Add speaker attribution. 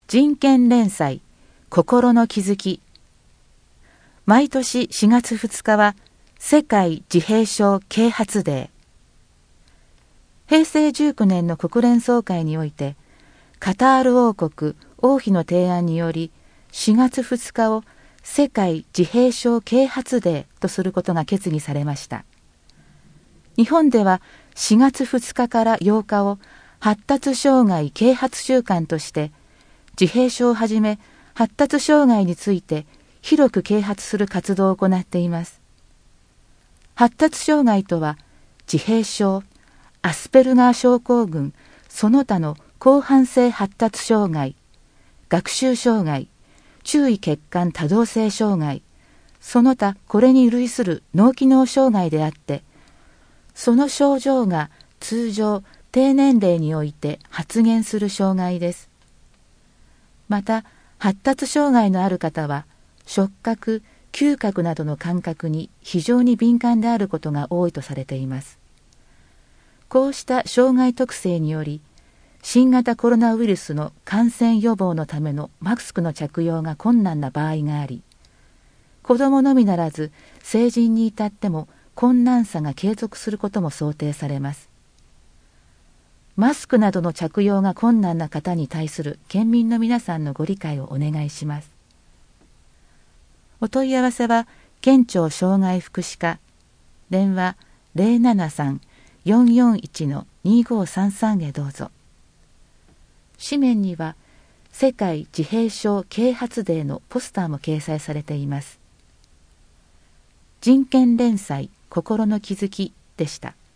Speaker 1: 人権連載心の気づき。毎年4月2日は世界自閉症啓発デー。平成19年の国連総会においてカタール王国王妃の提案により4月2日を世界自閉症啓発デーとすることが決議されました。日本では4月2日から8日を発達障害啓発週間として自閉症をはじめ発達障害について広く啓発する活動を行っています。発達障害とは自閉症、アスペルガー症候群、その他の広範性発達障害、学習障害、注意欠陥多動性障害、その他これに類する脳機能障害であって、その症状が通常低年齢において発現する障害です。また発達障害のある方は触覚、嗅覚などの感覚に非常に敏感であることが多いとされています。こうした障害特性により新型コロナウイルスの感染予防のためのマスクの着用が困難な場合があり、子どものみならず成人に至っても困難さが継続することも想定されます。マスクなどの着用が困難な方に対する県民の皆さんのご理解をお願いします。お問い合わせは県庁障害福祉課、電話 073-441-2533 へどうぞ。紙面には世界自閉症啓発デーのポスターも掲載されています。人権連載心の気づきでした。